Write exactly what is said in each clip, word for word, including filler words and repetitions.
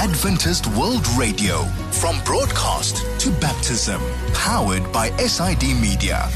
Adventist World Radio, from broadcast to baptism, powered by S I D Media.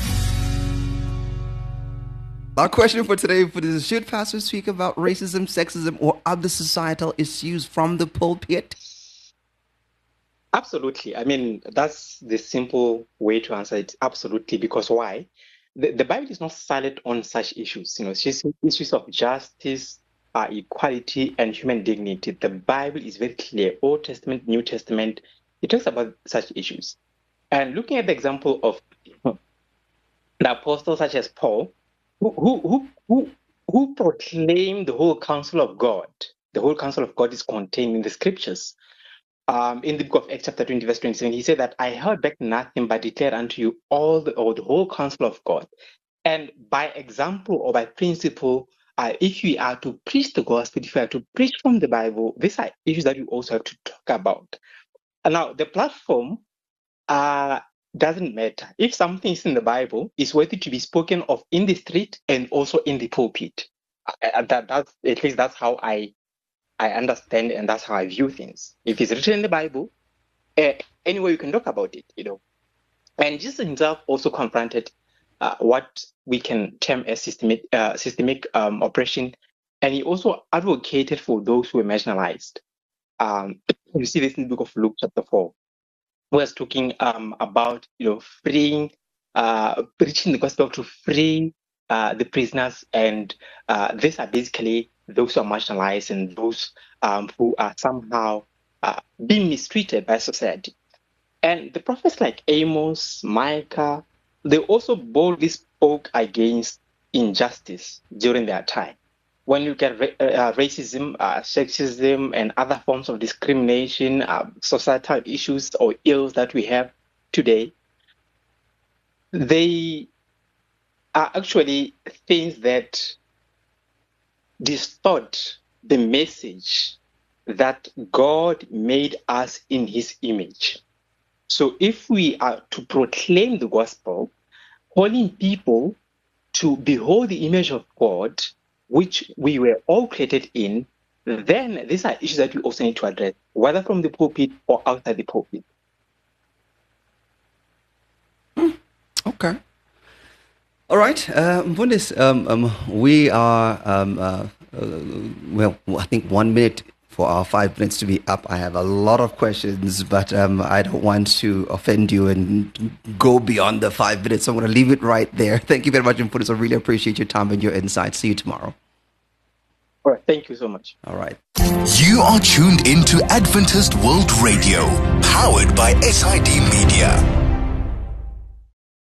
Our question for today is, should pastors speak about racism, sexism, or other societal issues from the pulpit? Absolutely. I mean, that's the simple way to answer it. Absolutely. Because why? The, the Bible is not silent on such issues. You know, it's just issues of justice, uh, equality, and human dignity. The Bible is very clear. Old Testament, New Testament, it talks about such issues. And looking at the example of the apostles such as Paul, who who who who proclaimed the whole counsel of God. The whole counsel of God is contained in the scriptures. Um, in the book of Acts chapter twenty, verse twenty-seven, he said that I held back nothing but declared unto you all the, or the whole counsel of God. And by example or by principle, uh, if we are to preach the gospel, if we are to preach from the Bible, these are issues that we also have to talk about. And now, the platform uh, doesn't matter. If something is in the Bible, it's worthy to be spoken of in the street and also in the pulpit. Uh, that, that's, at least that's how I I understand, and that's how I view things. If it's written in the Bible, uh, anyway, you can talk about it, you know. And Jesus himself also confronted uh, what we can term as systemic, uh, systemic um, oppression, and he also advocated for those who were marginalized. Um, you see this in the book of Luke, chapter four, where it's talking um, about, you know, freeing, uh, preaching the gospel to free uh, the prisoners, and uh, these are basically those who are marginalized and those um, who are somehow uh, being mistreated by society. And the prophets like Amos, Micah, they also boldly spoke against injustice during their time. When you get ra- uh, racism, uh, sexism, and other forms of discrimination, uh, societal issues or ills that we have today, they are actually things that distort the message that God made us in his image. So if we are to proclaim the gospel, calling people to behold the image of God, which we were all created in, then these are issues that we also need to address, whether from the pulpit or outside the pulpit. Mm, okay. All right, uh, Mfundisi, um, um, we are, um, uh, uh, well, I think one minute for our five minutes to be up. I have a lot of questions, but um, I don't want to offend you and go beyond the five minutes, so I'm going to leave it right there. Thank you very much, Mfundisi. I really appreciate your time and your insights. See you tomorrow. All right, thank you so much. All right. You are tuned into Adventist World Radio, powered by S I D Media.